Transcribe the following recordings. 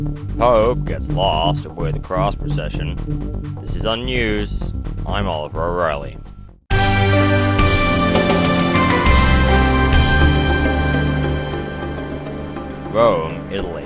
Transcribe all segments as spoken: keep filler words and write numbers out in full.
Pope gets lost aboard the cross procession. This is on News. I'm Oliver O'Reilly. Rome, Italy.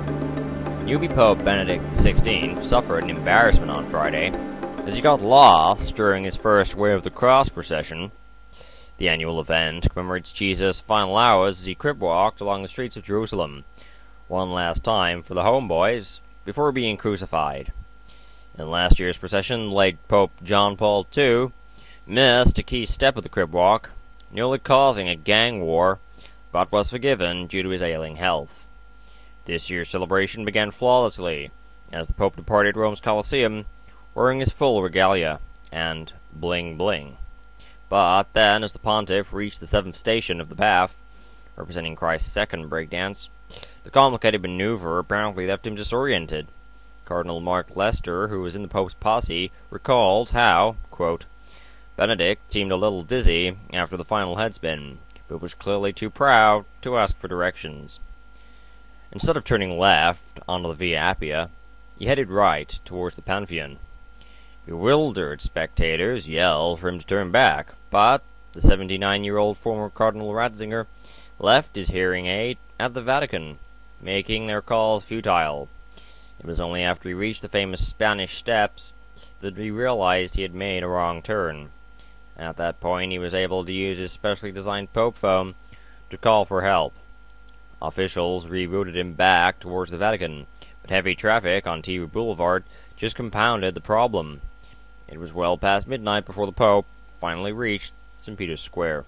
Newbie Pope Benedict the sixteenth suffered an embarrassment on Friday as he got lost during his first Way of the Cross procession. The annual event commemorates Jesus' final hours as he crib walked along the streets of Jerusalem, one last time for the homeboys, before being crucified. In last year's procession, late Pope John Paul the second missed a key step of the crib walk, nearly causing a gang war, but was forgiven due to his ailing health. This year's celebration began flawlessly, as the Pope departed Rome's Colosseum, wearing his full regalia, and bling bling. But then, as the pontiff reached the seventh station of the path, representing Christ's second breakdance, the complicated maneuver apparently left him disoriented. Cardinal Mark Lester, who was in the Pope's posse, recalled how, quote, Benedict seemed a little dizzy after the final headspin, but was clearly too proud to ask for directions. Instead of turning left onto the Via Appia, he headed right towards the Pantheon. Bewildered spectators yelled for him to turn back, but the seventy-nine-year-old former Cardinal Ratzinger left his hearing aid at the Vatican, making their calls futile. It was only after he reached the famous Spanish Steps that he realized he had made a wrong turn. At that point, he was able to use his specially designed Pope phone to call for help. Officials rerouted him back towards the Vatican, but heavy traffic on T V Boulevard just compounded the problem. It was well past midnight before the Pope finally reached Saint Peter's Square.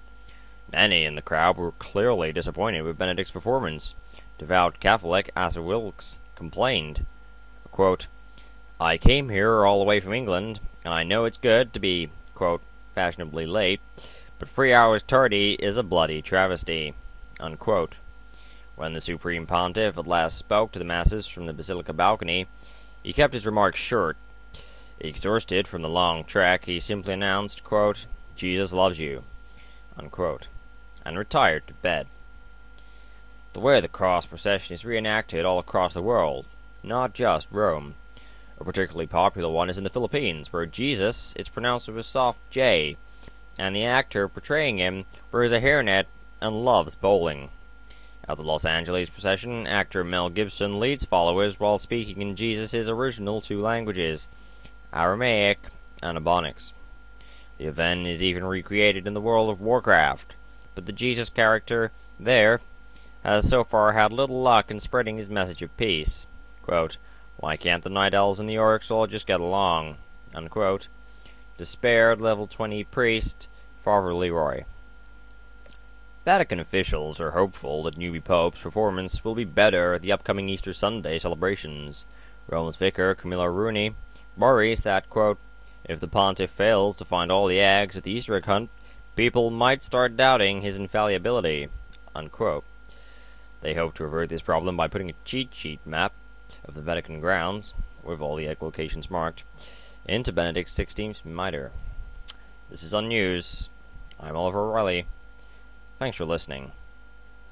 Many in the crowd were clearly disappointed with Benedict's performance. Devout Catholic Asa Wilkes complained, quote, I came here all the way from England, and I know it's good to be, quote, fashionably late, but three hours tardy is a bloody travesty, unquote. When the Supreme Pontiff at last spoke to the masses from the Basilica balcony, he kept his remarks short. Exhausted from the long trek, he simply announced, quote, Jesus loves you, unquote, and retired to bed. The Way of the Cross procession is reenacted all across the world, not just Rome. A particularly popular one is in the Philippines, where Jesus is pronounced with a soft J, and the actor portraying him wears a hairnet and loves bowling. At the Los Angeles procession, actor Mel Gibson leads followers while speaking in Jesus' original two languages, Aramaic and Ebonics. The event is even recreated in the World of Warcraft, but the Jesus character there has so far had little luck in spreading his message of peace. Quote, why can't the Night Elves and the Orcs all just get along? Unquote. Despaired level twenty priest, Father Leroy. Vatican officials are hopeful that newbie Pope's performance will be better at the upcoming Easter Sunday celebrations. Rome's vicar, Camillo Rooney, worries that, quote, if the pontiff fails to find all the eggs at the Easter egg hunt, people might start doubting his infallibility, unquote. They hope to avert this problem by putting a cheat sheet map of the Vatican grounds, with all the egg locations marked, into Benedict the sixteenth's mitre. This is on News. I'm Oliver O'Reilly. Thanks for listening.